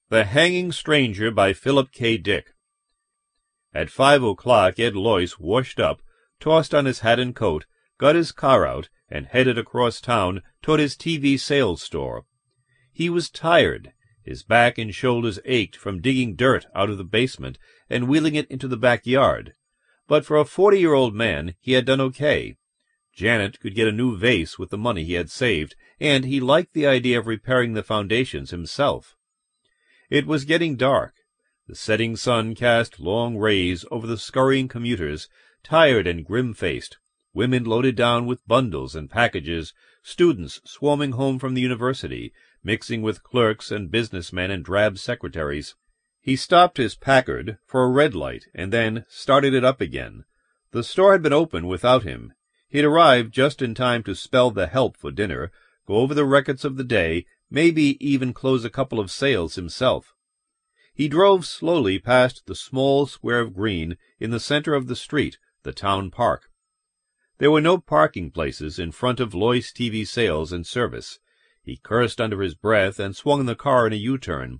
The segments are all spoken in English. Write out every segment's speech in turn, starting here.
The Hanging Stranger by Philip K. Dick. At 5 o'clock Ed Loyce washed up, tossed on his hat and coat, got his car out, and headed across town toward his TV sales store. He was tired. His back and shoulders ached from digging dirt out of the basement and wheeling it into the backyard. But for a 40-year-old man, he had done okay. Janet could get a new vase with the money he had saved, and he liked the idea of repairing the foundations himself. It was getting dark. The setting sun cast long rays over the scurrying commuters, tired and grim-faced, women loaded down with bundles and packages, students swarming home from the university, mixing with clerks and businessmen and drab secretaries. He stopped his Packard for a red light and then started it up again. The store had been open without him. He had arrived just in time to spell the help for dinner, go over the records of the day, maybe even close a couple of sales himself. He drove slowly past the small square of green in the center of the street, the town park. There were no parking places in front of Loyce TV Sales and Service. He cursed under his breath and swung the car in a U-turn.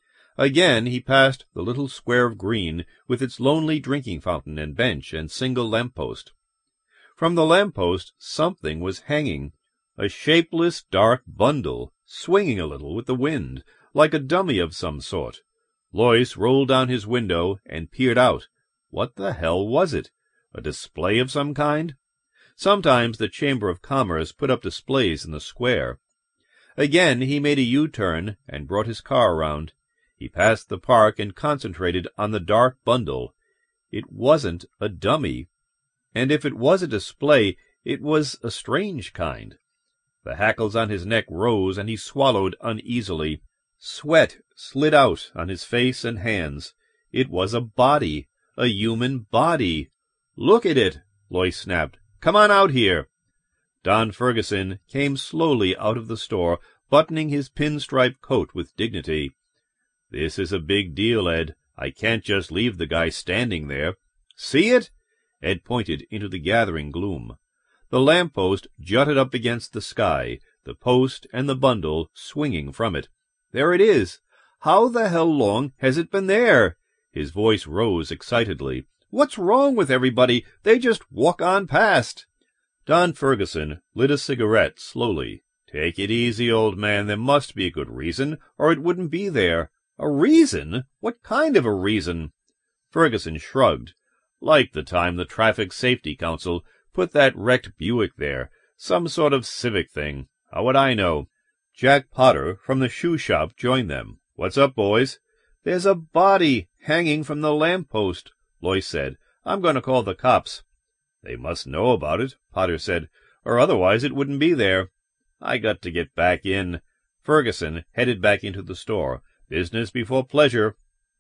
Again he passed the little square of green with its lonely drinking fountain and bench and single lamp-post. From the lamp-post something was hanging, a shapeless dark bundle, swinging a little with the wind, like a dummy of some sort. Loyce rolled down his window and peered out. What the hell was it? A display of some kind? Sometimes the Chamber of Commerce put up displays in the square. Again he made a U-turn and brought his car around. He passed the park and concentrated on the dark bundle. It wasn't a dummy. And if it was a display, it was a strange kind. The hackles on his neck rose, and he swallowed uneasily. Sweat slid out on his face and hands. It was a body, a human body. "Look at it," Loyce snapped. "Come on out here." Don Ferguson came slowly out of the store, buttoning his pinstripe coat with dignity. "This is a big deal, Ed. I can't just leave the guy standing there." "See it?" Ed pointed into the gathering gloom. The lamp-post jutted up against the sky, the post and the bundle swinging from it. "There it is. How the hell long has it been there?" His voice rose excitedly. "What's wrong with everybody? They just walk on past." Don Ferguson lit a cigarette slowly. "Take it easy, old man. There must be a good reason, or it wouldn't be there." "A reason? What kind of a reason?" Ferguson shrugged. "Like the time the Traffic Safety Council put that wrecked Buick there. Some sort of civic thing. How would I know?" Jack Potter from the shoe shop joined them. "What's up, boys?" "There's a body hanging from the lamp-post," Loyce said. "I'm going to call the cops." "They must know about it," Potter said, "or otherwise it wouldn't be there." "I got to get back in." Ferguson headed back into the store. "Business before pleasure."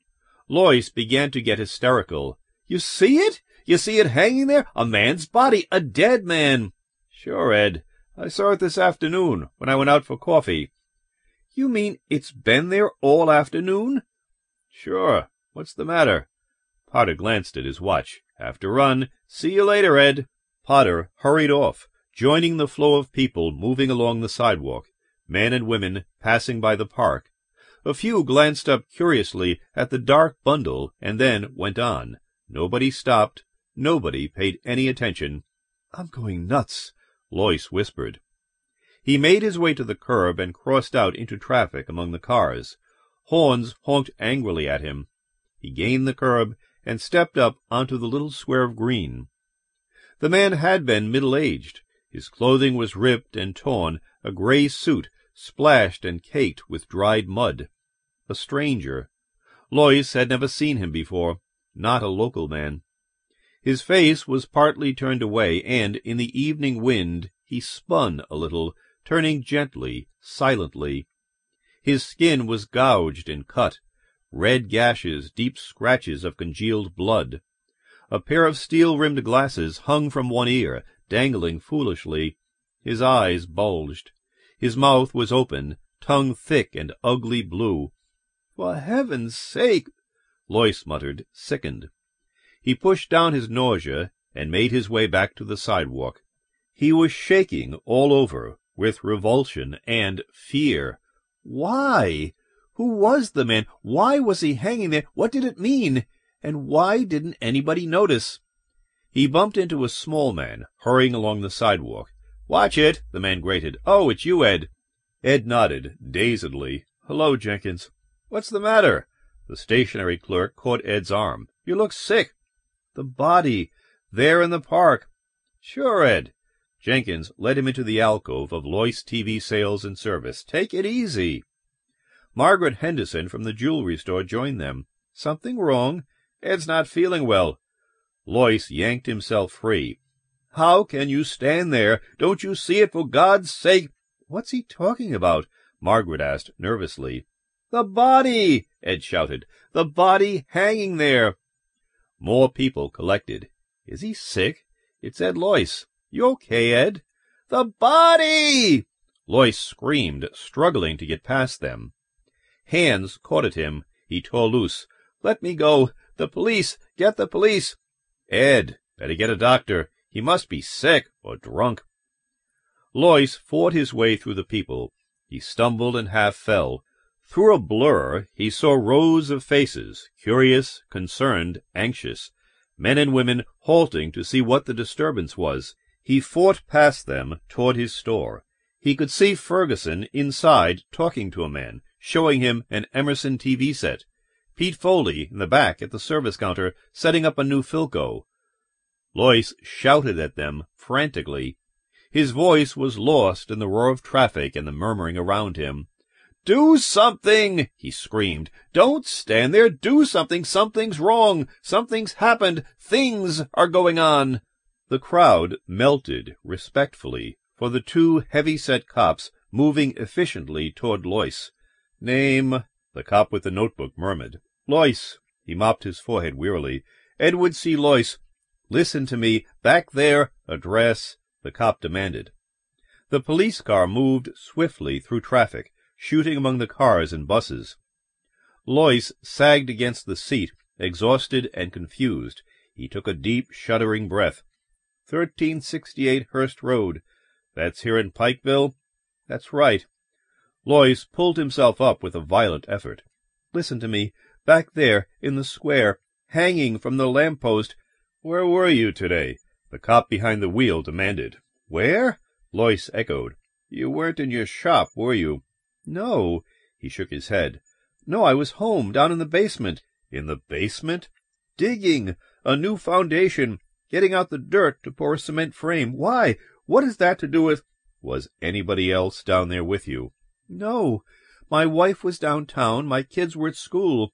Loyce began to get hysterical. "You see it? You see it hanging there? A man's body, a dead man." "Sure, Ed. I saw it this afternoon when I went out for coffee." "You mean it's been there all afternoon?" "Sure. What's the matter?" Potter glanced at his watch. "Have to run. See you later, Ed." Potter hurried off, joining the flow of people moving along the sidewalk, men and women passing by the park. A few glanced up curiously at the dark bundle and then went on. Nobody stopped. Nobody paid any attention. "I'm going nuts," Loyce whispered. He made his way to the curb and crossed out into traffic among the cars. Horns honked angrily at him. He gained the curb and stepped up onto the little square of green. The man had been middle-aged. His clothing was ripped and torn, a gray suit splashed and caked with dried mud. A stranger. Loyce had never seen him before, not a local man. His face was partly turned away, and in the evening wind he spun a little, turning gently, silently. His skin was gouged and cut, red gashes, deep scratches of congealed blood. A pair of steel-rimmed glasses hung from one ear, dangling foolishly. His eyes bulged. His mouth was open, tongue thick and ugly blue. "For heaven's sake," Loyce muttered, sickened. He pushed down his nausea and made his way back to the sidewalk. He was shaking all over with revulsion and fear. Why? Who was the man? Why was he hanging there? What did it mean? And why didn't anybody notice? He bumped into a small man, hurrying along the sidewalk. "Watch it," the man grated. "Oh, it's you, Ed." Ed nodded, dazedly. "Hello, Jenkins." "What's the matter?" The stationery clerk caught Ed's arm. "You look sick." "The body. There in the park." "Sure, Ed." Jenkins led him into the alcove of Loyce TV Sales and Service. "Take it easy." Margaret Henderson from the jewelry store joined them. "Something wrong? Ed's not feeling well." Loyce yanked himself free. "How can you stand there? Don't you see it, for God's sake?" "What's he talking about?" Margaret asked nervously. "The body!" Ed shouted. "The body hanging there." More people collected. "Is he sick? It's Ed Loyce. You okay, Ed?" "The body!" Loyce screamed, struggling to get past them. Hands caught at him. He tore loose. "Let me go. The police! Get the police!" "Ed, better get a doctor. He must be sick or drunk." Loyce fought his way through the people. He stumbled and half fell. Through a blur, he saw rows of faces, curious, concerned, anxious, men and women halting to see what the disturbance was. He fought past them toward his store. He could see Ferguson inside talking to a man, showing him an Emerson TV set. Pete Foley in the back at the service counter setting up a new Philco. Loyce shouted at them frantically. His voice was lost in the roar of traffic and the murmuring around him. "Do something!" he screamed. "Don't stand there! Do something! Something's wrong! Something's happened! Things are going on!" The crowd melted respectfully for the two heavy-set cops moving efficiently toward Loyce. "Name?" the cop with the notebook murmured. "Loyce." He mopped his forehead wearily. "Edward C. Loyce." "Listen to me. Back there." "Address?" the cop demanded. The police car moved swiftly through traffic, shooting among the cars and buses. Loyce sagged against the seat, exhausted and confused. He took a deep, shuddering breath. 1368 Hurst Road. That's here in Pikeville? That's right. Loyce pulled himself up with a violent effort. "Listen to me. Back there, in the square, hanging from the lamp-post." "Where were you today?" the cop behind the wheel demanded. "Where?" Loyce echoed. "You weren't in your shop, were you?" "No." He shook his head. "No, I was home, down in the basement." "In the basement?" "Digging. A new foundation. Getting out the dirt to pour a cement frame." "Why? What is that to do with—" "Was anybody else down there with you?" "No. My wife was downtown. My kids were at school."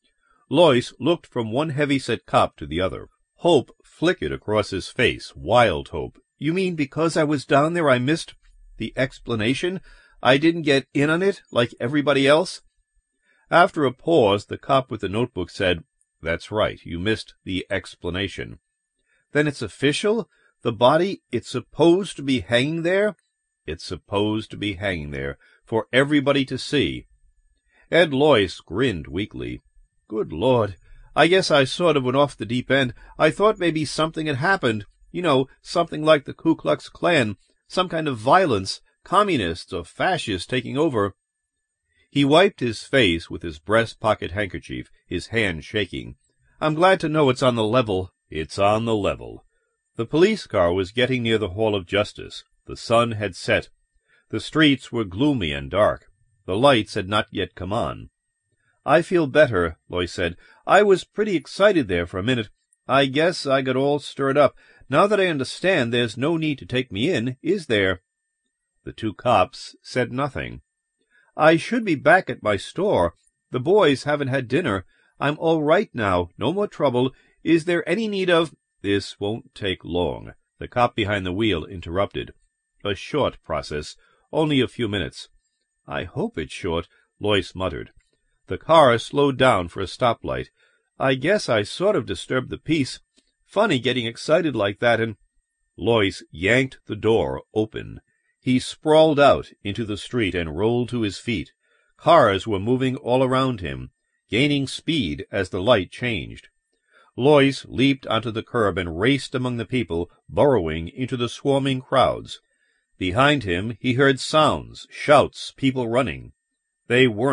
Loyce looked from one heavy-set cop to the other. Hope flickered across his face, wild hope. "You mean because I was down there I missed the explanation? I didn't get in on it like everybody else?" After a pause, the cop with the notebook said, "That's right. You missed the explanation." "Then it's official? The body, it's supposed to be hanging there?" "It's supposed to be hanging there, for everybody to see." Ed Loyce grinned weakly. "Good Lord. I guess I sort of went off the deep end. I thought maybe something had happened. You know, something like the Ku Klux Klan, some kind of violence, communists or fascists taking over." He wiped his face with his breast-pocket handkerchief, his hand shaking. "I'm glad to know it's on the level." "It's on the level." The police car was getting near the Hall of Justice. The sun had set. The streets were gloomy and dark. The lights had not yet come on. "I feel better," Loyce said. "I was pretty excited there for a minute. I guess I got all stirred up. Now that I understand, there's no need to take me in, is there?" The two cops said nothing. "I should be back at my store. The boys haven't had dinner. I'm all right now. No more trouble. Is there any need of—" "This won't take long," the cop behind the wheel interrupted. "A short process. Only a few minutes." "I hope it's short," Loyce muttered. The car slowed down for a stoplight. "I guess I sort of disturbed the peace. Funny getting excited like that and—" Loyce yanked the door open. He sprawled out into the street and rolled to his feet. Cars were moving all around him, gaining speed as the light changed. Loyce leaped onto the curb and raced among the people, burrowing into the swarming crowds. Behind him he heard sounds, shouts, people running. They weren't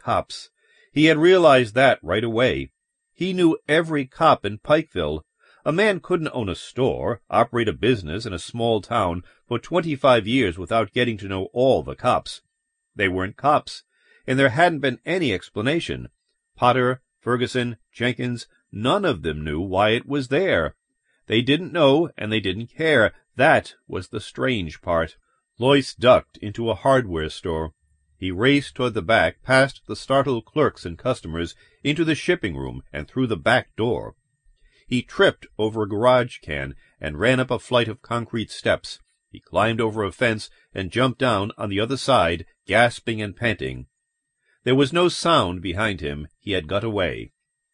cops. He had realized that right away. He knew every cop in Pikeville. A man couldn't own a store, operate a business in a small town for 25 years without getting to know all the cops. They weren't cops, and there hadn't been any explanation. Potter, Ferguson, Jenkins, none of them knew why it was there. They didn't know, and they didn't care. That was the strange part. Loyce ducked into a hardware store. He raced toward the back, past the startled clerks and customers, into the shipping room and through the back door. He tripped over a garage can and ran up a flight of concrete steps. He climbed over a fence and jumped down on the other side, gasping and panting. There was no sound behind him. He had got away.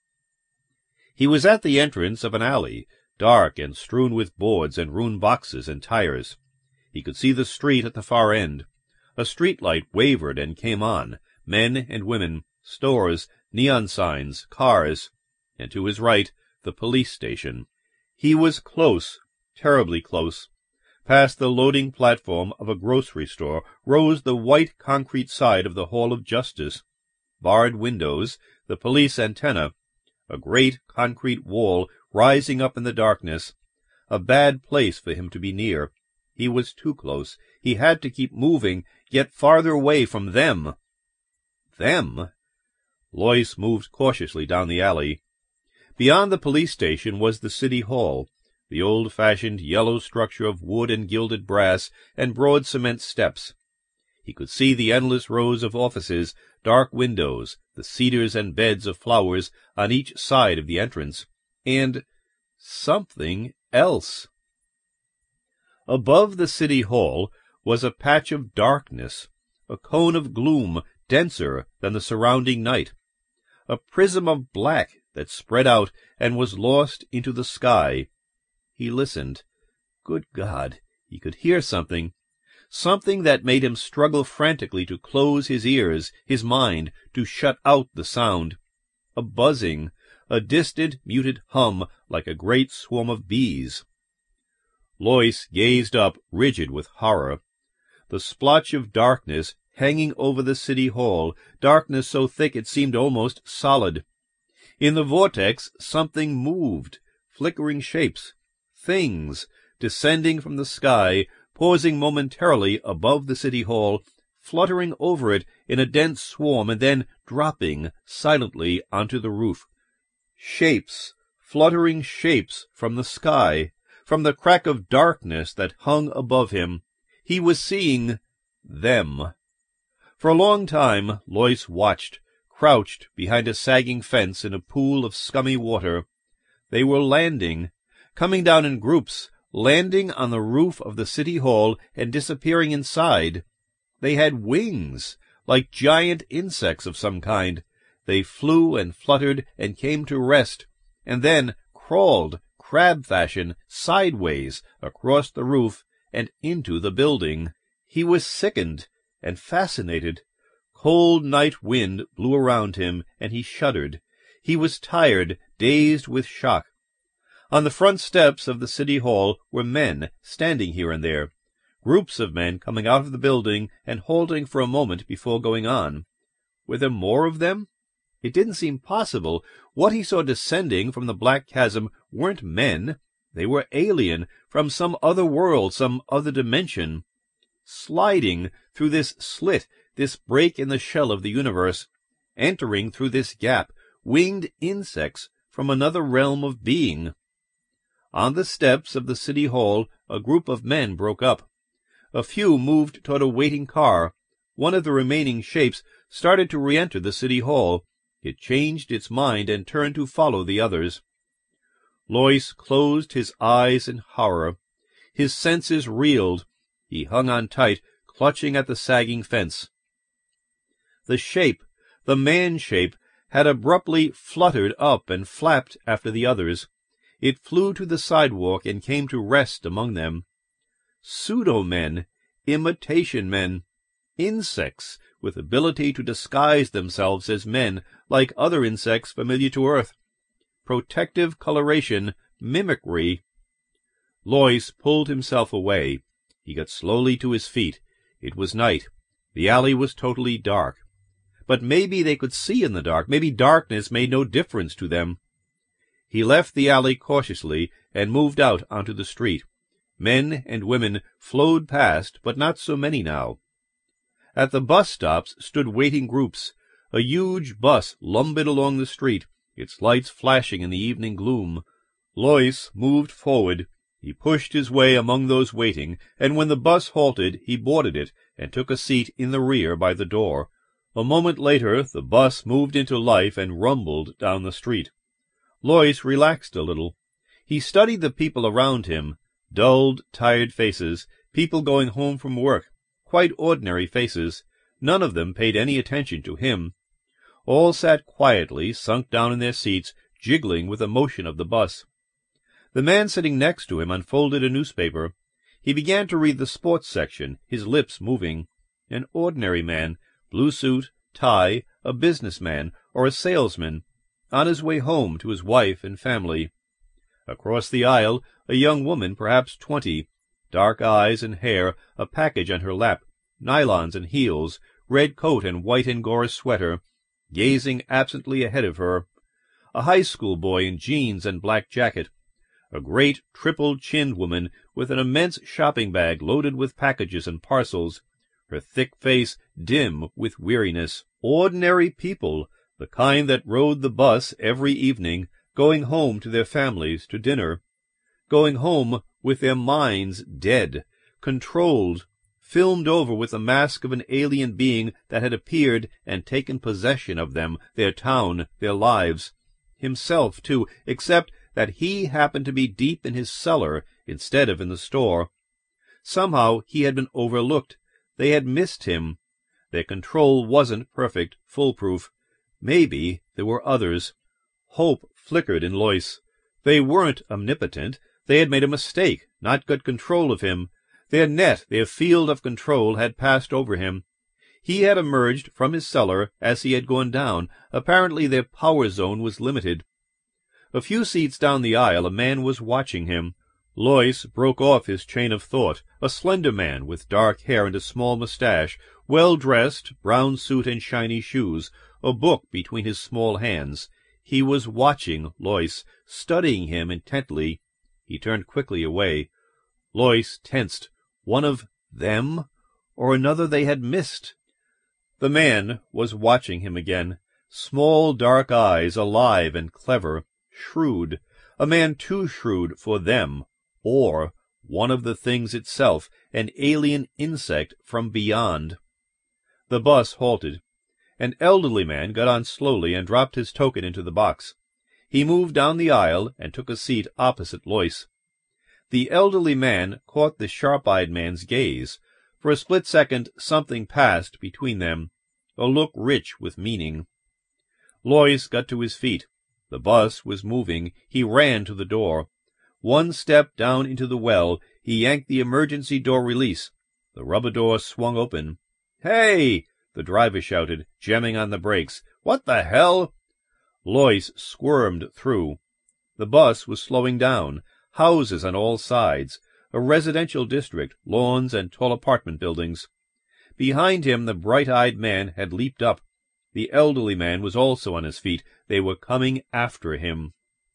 He was at the entrance of an alley, dark and strewn with boards and ruined boxes and tires. He could see the street at the far end. A street light wavered and came on. Men and women, stores, neon signs, cars, and to his right, the police station. He was close, terribly close. Past the loading platform of a grocery store rose the white concrete side of the Hall of Justice. Barred windows, the police antenna, a great concrete wall rising up in the darkness. A bad place for him to be near. He was too close. He had to keep moving, get farther away from them. Them? Loyce moved cautiously down the alley. Beyond the police station was the city hall, the old-fashioned yellow structure of wood and gilded brass and broad cement steps. He could see the endless rows of offices, dark windows, the cedars and beds of flowers on each side of the entrance, and something else. Above the city hall was a patch of darkness, a cone of gloom denser than the surrounding night, a prism of black that spread out and was lost into the sky. He listened. Good God, he could hear something. Something that made him struggle frantically to close his ears, his mind, to shut out the sound. A buzzing, a distant, muted hum like a great swarm of bees. Loyce gazed up, rigid with horror. The splotch of darkness hanging over the city hall, darkness so thick it seemed almost solid. In the vortex something moved, flickering shapes, things, descending from the sky, pausing momentarily above the city hall, fluttering over it in a dense swarm, and then dropping silently onto the roof. Shapes, fluttering shapes from the sky, from the crack of darkness that hung above him. He was seeing them. For a long time Loyce watched, crouched behind a sagging fence in a pool of scummy water. They were landing, coming down in groups, landing on the roof of the city hall and disappearing inside. They had wings, like giant insects of some kind. They flew and fluttered and came to rest, and then crawled, crab fashion, sideways across the roof and into the building. He was sickened and fascinated. Cold night wind blew around him, and he shuddered. He was tired, dazed with shock. On the front steps of the city hall were men standing here and there, groups of men coming out of the building and halting for a moment before going on. Were there more of them? It didn't seem possible. What he saw descending from the black chasm weren't men. They were alien, from some other world, some other dimension. Sliding through this slit, this break in the shell of the universe, entering through this gap, winged insects from another realm of being. On the steps of the city hall, a group of men broke up. A few moved toward a waiting car. One of the remaining shapes started to re-enter the city hall. It changed its mind and turned to follow the others. Loyce closed his eyes in horror. His senses reeled. He hung on tight, clutching at the sagging fence. The shape, the man-shape, had abruptly fluttered up and flapped after the others. It flew to the sidewalk and came to rest among them. Pseudo-men, imitation men, insects with ability to disguise themselves as men like other insects familiar to Earth. Protective coloration, mimicry. Loyce pulled himself away. He got slowly to his feet. It was night. The alley was totally dark. but maybe they could see in the dark. Maybe darkness made no difference to them. He left the alley cautiously and moved out onto the street. Men and women flowed past, but not so many now. At the bus stops stood waiting groups. A huge bus lumbered along the street, its lights flashing in the evening gloom. Lois moved forward. He pushed his way among those waiting, and when the bus halted, he boarded it and took a seat in the rear by the door. A moment later, the bus moved into life and rumbled down the street. Lois relaxed a little. He studied the people around him, dulled, tired faces, people going home from work, quite ordinary faces. None of them paid any attention to him. All sat quietly, sunk down in their seats, jiggling with the motion of the bus. The man sitting next to him unfolded a newspaper. He began to read the sports section, his lips moving. An ordinary man, blue suit, tie, a businessman, or a salesman, on his way home to his wife and family. Across the aisle, a young woman, perhaps 20, dark eyes and hair, a package on her lap, nylons and heels, red coat and white Angora sweater, gazing absently ahead of her. A high school boy in jeans and black jacket. A great triple-chinned woman with an immense shopping bag loaded with packages and parcels, her thick face dim with weariness. Ordinary people, the kind that rode the bus every evening, going home to their families to dinner, going home with their minds dead, controlled, filmed over with the mask of an alien being that had appeared and taken possession of them, their town, their lives. Himself, too, except that he happened to be deep in his cellar instead of in the store. Somehow he had been overlooked. They had missed him. Their control wasn't perfect, foolproof. Maybe there were others. Hope flickered in Lois. They weren't omnipotent. They had made a mistake, not got control of him. Their net, their field of control, had passed over him. He had emerged from his cellar as he had gone down. Apparently their power zone was limited. A few seats down the aisle a man was watching him. Lois broke off his chain of thought, a slender man with dark hair and a small mustache, well-dressed, brown suit and shiny shoes, a book between his small hands. He was watching Lois, studying him intently. He turned quickly away. Lois tensed. One of them, or another they had missed? The man was watching him again. Small dark eyes, alive and clever, shrewd, a man too shrewd for them, or one of the things itself, an alien insect from beyond. The bus halted. An elderly man got on slowly and dropped his token into the box. He moved down the aisle and took a seat opposite Lois. The elderly man caught the sharp-eyed man's gaze. For a split second something passed between them, a look rich with meaning. Lois got to his feet. The bus was moving. He ran to the door. One step down into the well, he yanked the emergency door release. The rubber door swung open. "Hey!" the driver shouted, jamming on the brakes. "What the hell?" Lois squirmed through. The bus was slowing down. Houses on all sides. A residential district, lawns and tall apartment buildings. Behind him the bright-eyed man had leaped up. The elderly man was also on his feet. They were coming after him.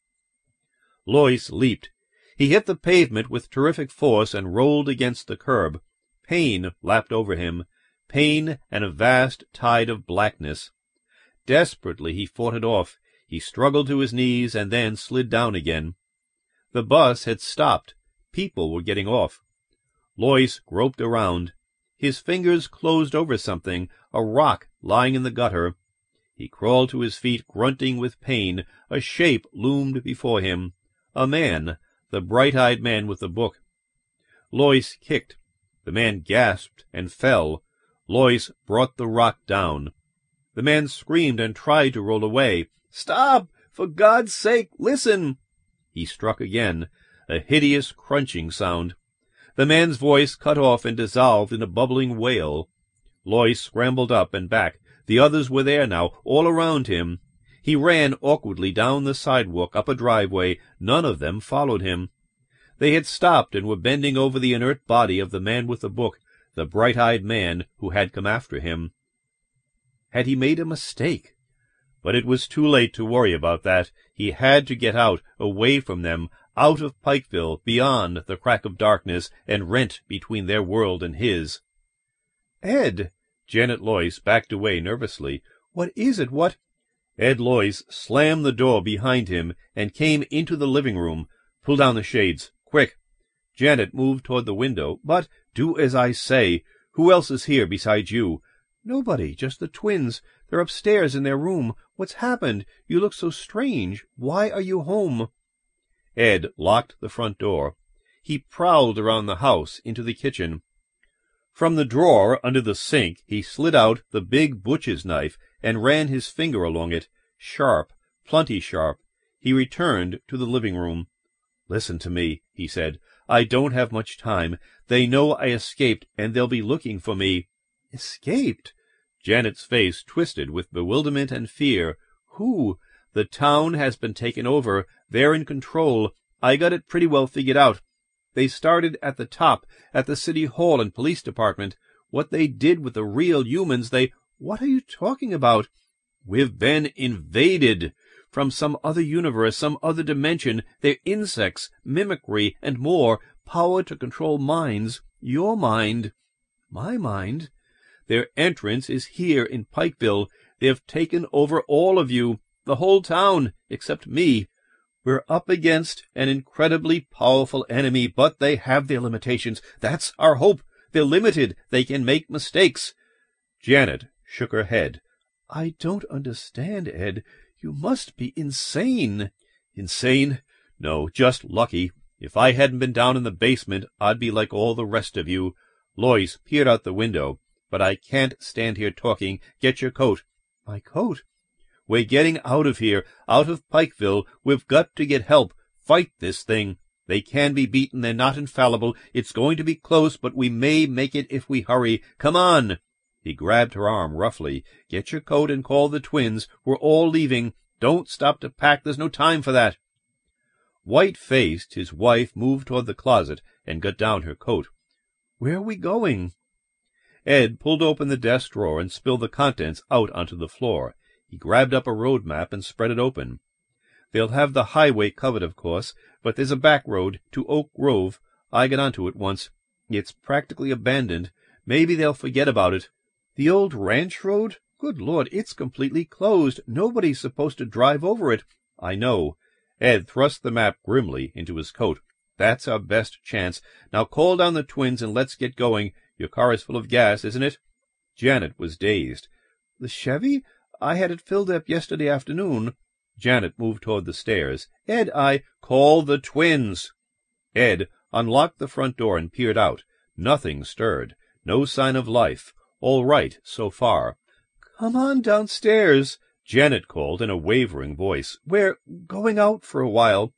Lois leaped. He hit the pavement with terrific force and rolled against the curb. Pain lapped over him. Pain and a vast tide of blackness. Desperately he fought it off. He struggled to his knees and then slid down again. The bus had stopped. People were getting off. Lois groped around. His fingers closed over something, a rock lying in the gutter. He crawled to his feet, grunting with pain. A shape loomed before him. A man, the bright-eyed man with the book. Lois kicked. The man gasped and fell. Lois brought the rock down. The man screamed and tried to roll away. "Stop! For God's sake, listen!" He struck again, a hideous crunching sound. The man's voice cut off and dissolved in a bubbling wail. Lois scrambled up and back. The others were there now, all around him. He ran awkwardly down the sidewalk, up a driveway. None of them followed him. They had stopped and were bending over the inert body of the man with the book, the bright-eyed man who had come after him. Had he made a mistake? But it was too late to worry about that. He had to get out, away from them, out of Pikeville, beyond the crack of darkness and rent between their world and his. "Ed!" Janet Loyce backed away nervously. "What is it? What—" Ed Loyce slammed the door behind him and came into the living room. "Pull down the shades. Quick!" Janet moved toward the window. "But do as I say. Who else is here besides you?" "Nobody. Just the twins. They're upstairs in their room. What's happened? You look so strange. Why are you home?" Ed locked the front door. He prowled around the house into the kitchen. From the drawer under the sink he slid out the big butcher's knife and ran his finger along it. Sharp, plenty sharp. He returned to the living room. "Listen to me," he said. "I don't have much time. They know I escaped, and they'll be looking for me." "Escaped?" Janet's face twisted with bewilderment and fear. "Who?" "The town has been taken over. They're in control. I got it pretty well figured out. They started at the top, at the city hall and police department. What they did with the real humans, they—" "What are you talking about?" "We've been invaded. From some other universe, some other dimension. They're insects, mimicry, and more. Power to control minds. Your mind." "My mind?" "Their entrance is here in Pikeville. They've taken over all of you, the whole town, except me. We're up against an incredibly powerful enemy, but they have their limitations. That's our hope. They're limited. They can make mistakes." Janet shook her head. "I don't understand, Ed. You must be insane." "Insane? No, just lucky. If I hadn't been down in the basement, I'd be like all the rest of you." Loyce peered out the window. "But I can't stand here talking. Get your coat." "My coat?" "We're getting out of here, out of Pikeville. We've got to get help. Fight this thing. They can be beaten. They're not infallible. It's going to be close, but we may make it if we hurry. Come on." He grabbed her arm roughly. "Get your coat and call the twins. We're all leaving. Don't stop to pack. There's no time for that." White-faced, his wife moved toward the closet and got down her coat. "Where are we going?" Ed pulled open the desk drawer and spilled the contents out onto the floor. He grabbed up a road map and spread it open. "They'll have the highway covered, of course, but there's a back road to Oak Grove. I got onto it once. It's practically abandoned. Maybe they'll forget about it." "The old ranch road? Good Lord, it's completely closed. Nobody's supposed to drive over it." "I know." Ed thrust the map grimly into his coat. "That's our best chance. Now call down the twins and let's get going. Your car is full of gas, isn't it?" Janet was dazed. "The Chevy? I had it filled up yesterday afternoon." Janet moved toward the stairs. "Ed, Call the twins." Ed unlocked the front door and peered out. Nothing stirred. No sign of life. All right so far. "Come on downstairs," Janet called in a wavering voice. "We're going out for a while."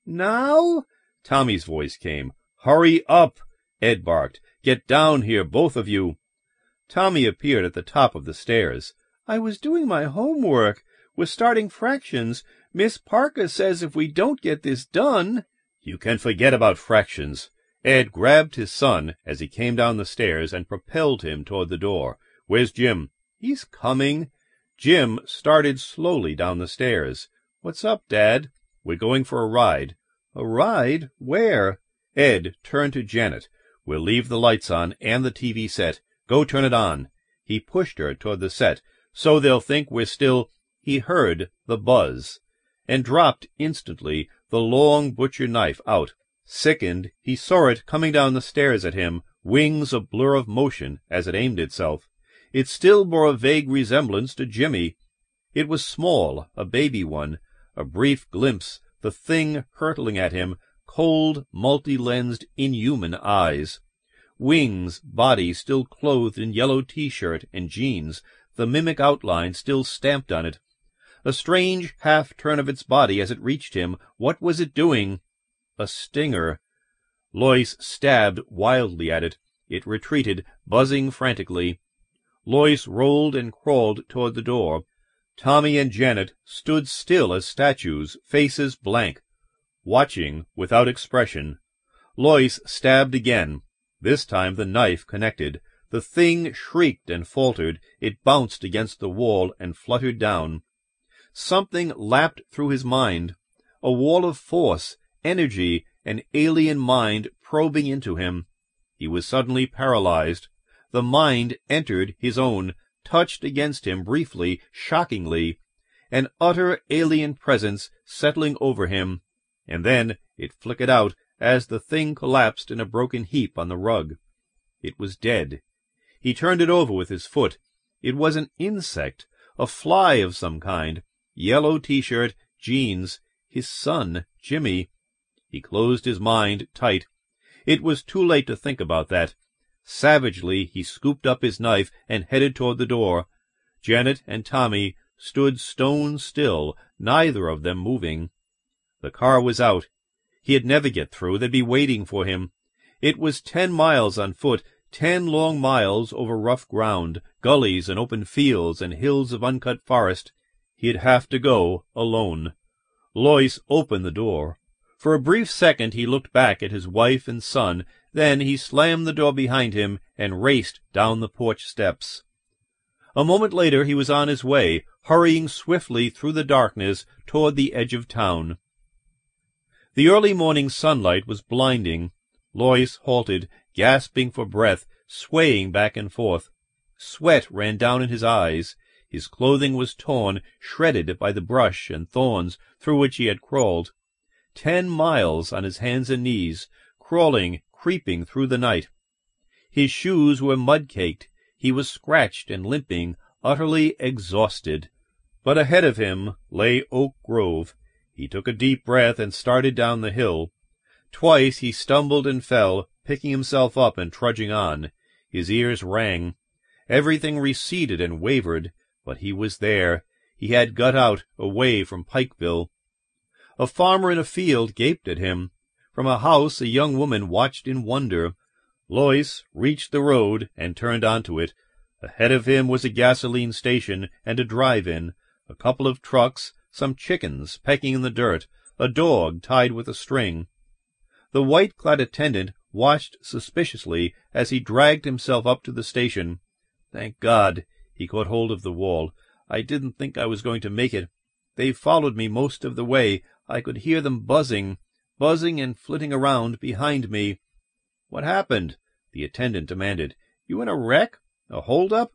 "Now?" Tommy's voice came. "Hurry up," Ed barked. "Get down here, both of you." Tommy appeared at the top of the stairs. "I was doing my homework. We're starting fractions. Miss Parker says if we don't get this done—" "You can forget about fractions." Ed grabbed his son as he came down the stairs and propelled him toward the door. "Where's Jim?" "He's coming." Jim started slowly down the stairs. "What's up, Dad?" "We're going for a ride." "A ride? Where?" Ed turned to Janet. "We'll leave the lights on and the TV set. Go turn it on." He pushed her toward the set. "So they'll think we're still—" He heard the buzz, and dropped instantly, the long butcher knife out. Sickened, he saw it coming down the stairs at him, wings a blur of motion as it aimed itself. It still bore a vague resemblance to Jimmy. It was small, a baby one, a brief glimpse, the thing hurtling at him, cold, multi-lensed, inhuman eyes. Wings, body still clothed in yellow T-shirt and jeans, the mimic outline still stamped on it. A strange half-turn of its body as it reached him. What was it doing? A stinger. Loyce stabbed wildly at it. It retreated, buzzing frantically. Loyce rolled and crawled toward the door. Tommy and Janet stood still as statues, faces blank, watching without expression. Loyce stabbed again. This time the knife connected. The thing shrieked and faltered. It bounced against the wall and fluttered down. Something lapped through his mind, a wall of force, energy, an alien mind probing into him. He was suddenly paralyzed. The mind entered his own, touched against him briefly, shockingly, an utter alien presence settling over him, and then it flickered out as the thing collapsed in a broken heap on the rug. It was dead. He turned it over with his foot. It was an insect, a fly of some kind, yellow t-shirt, jeans, his son, Jimmy. He closed his mind tight. It was too late to think about that. Savagely, he scooped up his knife and headed toward the door. Janet and Tommy stood stone still, neither of them moving. The car was out. He'd never get through. They'd be waiting for him. It was 10 miles on foot, 10 long miles over rough ground, gullies and open fields and hills of uncut forest. He'd have to go alone. Lois opened the door. For a brief second he looked back at his wife and son, then he slammed the door behind him and raced down the porch steps. A moment later he was on his way, hurrying swiftly through the darkness toward the edge of town. The early morning sunlight was blinding. Lois halted, gasping for breath, swaying back and forth. Sweat ran down in his eyes. His clothing was torn, shredded by the brush and thorns through which he had crawled. 10 miles on his hands and knees, crawling, creeping through the night. His shoes were mud-caked. He was scratched and limping, utterly exhausted. But ahead of him lay Oak Grove. He took a deep breath and started down the hill. Twice he stumbled and fell, picking himself up and trudging on. His ears rang. Everything receded and wavered, but he was there. He had got out, away from Pikeville. A farmer in a field gaped at him. From a house a young woman watched in wonder. Lois reached the road and turned onto it. Ahead of him was a gasoline station and a drive-in, a couple of trucks, some chickens pecking in the dirt, a dog tied with a string. The white-clad attendant watched suspiciously as he dragged himself up to the station. Thank God! He caught hold of the wall. I didn't think I was going to make it. They followed me most of the way. I could hear them buzzing and flitting around behind me. What happened? The attendant demanded. You in a wreck? A hold-up?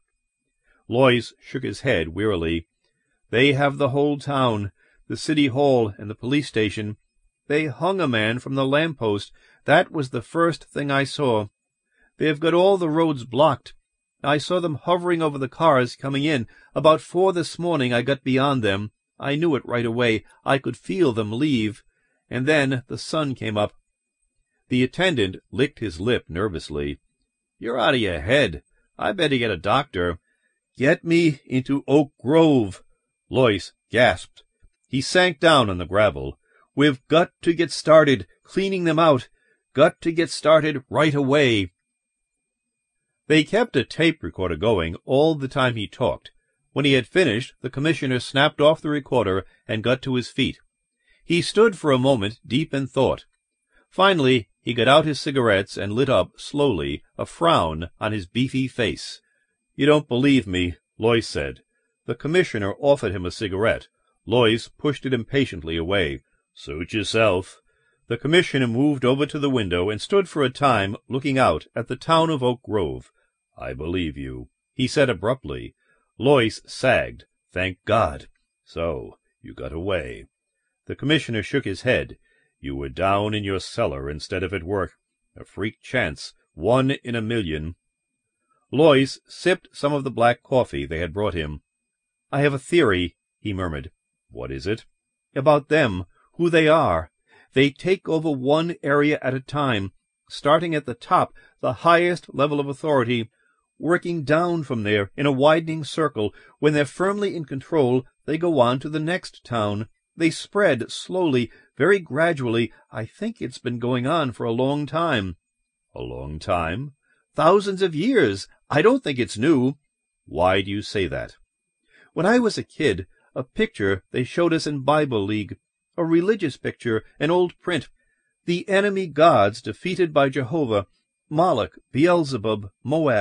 Lois shook his head wearily. They have the whole town, the city hall and the police station. They hung a man from the lamp-post. That was the first thing I saw. They've got all the roads blocked. I saw them hovering over the cars coming in. About 4 this morning I got beyond them. I knew it right away. I could feel them leave. And then the sun came up. The attendant licked his lip nervously. You're out of your head. I better get a doctor. Get me into Oak Grove. Lois gasped. He sank down on the gravel. We've got to get started, cleaning them out. Got to get started right away. They kept a tape recorder going all the time he talked. When he had finished, the commissioner snapped off the recorder and got to his feet. He stood for a moment, deep in thought. Finally, he got out his cigarettes and lit up, slowly, a frown on his beefy face. You don't believe me, Lois said. The commissioner offered him a cigarette. Lois pushed it impatiently away. Suit yourself. The commissioner moved over to the window and stood for a time looking out at the town of Oak Grove. I believe you, he said abruptly. Lois sagged. Thank God. So, you got away. The commissioner shook his head. You were down in your cellar instead of at work. A freak chance, 1 in a million. Lois sipped some of the black coffee they had brought him. I have a theory, he murmured. What is it? About them, who they are. They take over one area at a time, starting at the top, the highest level of authority, working down from there in a widening circle. When they're firmly in control, they go on to the next town. They spread slowly, very gradually. I think it's been going on for a long time. A long time? Thousands of years. I don't think it's new. Why do you say that? When I was a kid, a picture they showed us in Bible League, a religious picture, an old print. The enemy gods defeated by Jehovah, Moloch, Beelzebub, Moab,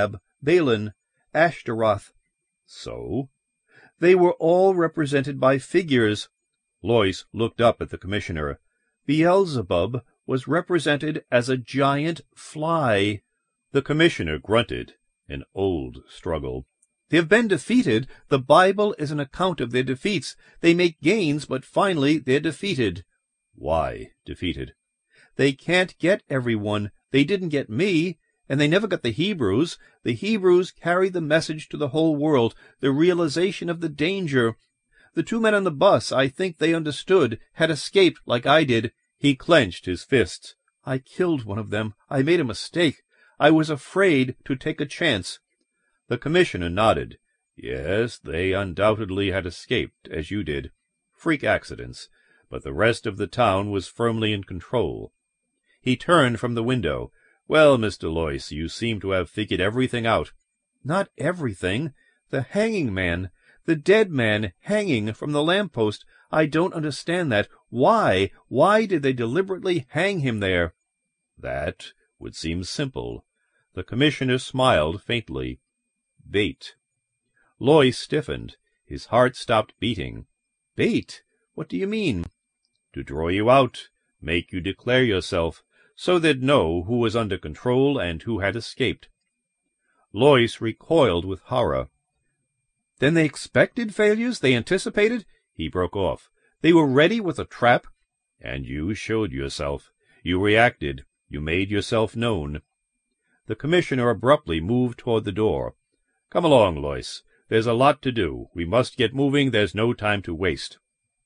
Balaam, Ashtaroth. So? They were all represented by figures. Lois looked up at the commissioner. Beelzebub was represented as a giant fly. The commissioner grunted, an old struggle. They have been defeated. The Bible is an account of their defeats. They make gains, but finally they're defeated. Why defeated? They can't get everyone. They didn't get me, and they never got the Hebrews. The Hebrews carried the message to the whole world, the realization of the danger. The 2 men on the bus, I think they understood, had escaped like I did. He clenched his fists. I killed one of them. I made a mistake. I was afraid to take a chance. The commissioner nodded. Yes, they undoubtedly had escaped, as you did. Freak accidents. But the rest of the town was firmly in control. He turned from the window. Well, Mr. Lois, you seem to have figured everything out. Not everything. The hanging man. The dead man hanging from the lamp-post. I don't understand that. Why? Why did they deliberately hang him there? That would seem simple. The commissioner smiled faintly. Bait. Lois stiffened. His heart stopped beating. Bait? What do you mean? To draw you out, make you declare yourself, so they'd know who was under control and who had escaped. Lois recoiled with horror. Then they expected failures? They anticipated? He broke off. They were ready with a trap? And you showed yourself. You reacted. You made yourself known. The commissioner abruptly moved toward the door. Come along, Lois. There's a lot to do. We must get moving. There's no time to waste.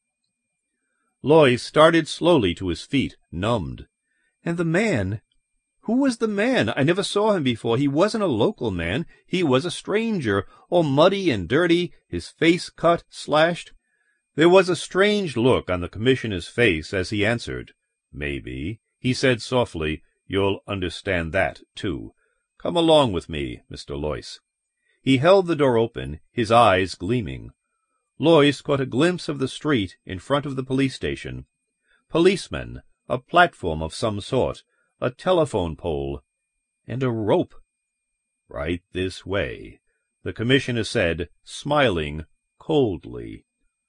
Lois started slowly to his feet, numbed. And the man? Who was the man? I never saw him before. He wasn't a local man. He was a stranger, all muddy and dirty, his face cut, slashed. There was a strange look on the commissioner's face as he answered. Maybe, he said softly, you'll understand that, too. Come along with me, Mr. Lois. He held the door open, his eyes gleaming. Lois caught a glimpse of the street in front of the police station. Policemen, a platform of some sort, a telephone pole, and a rope. Right this way, the commissioner said, smiling coldly.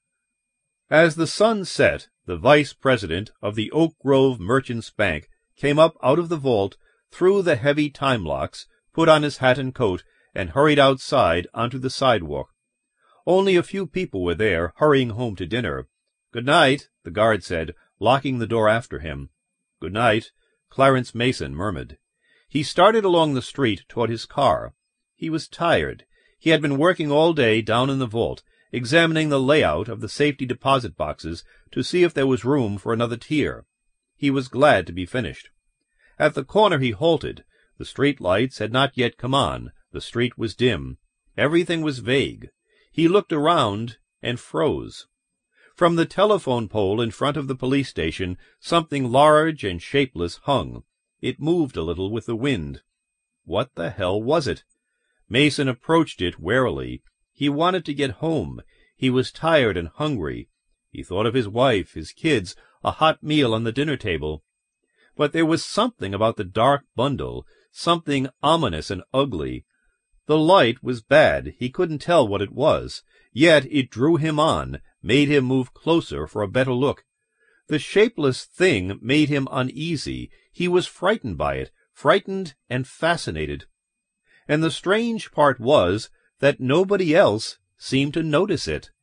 As the sun set, the vice president of the Oak Grove Merchants' Bank came up out of the vault, threw the heavy time locks, put on his hat and coat, and hurried outside onto the sidewalk. Only a few people were there, hurrying home to dinner. Good night, the guard said, locking the door after him. Good night, Clarence Mason murmured. He started along the street toward his car. He was tired. He had been working all day down in the vault, examining the layout of the safety deposit boxes to see if there was room for another tier. He was glad to be finished. At the corner he halted. The street lights had not yet come on. The street was dim. Everything was vague. He looked around and froze. From the telephone pole in front of the police station, something large and shapeless hung. It moved a little with the wind. What the hell was it? Mason approached it warily. He wanted to get home. He was tired and hungry. He thought of his wife, his kids, a hot meal on the dinner table. But there was something about the dark bundle, something ominous and ugly. The light was bad. He couldn't tell what it was. Yet it drew him on, made him move closer for a better look. The shapeless thing made him uneasy. He was frightened by it, frightened and fascinated. And the strange part was that nobody else seemed to notice it.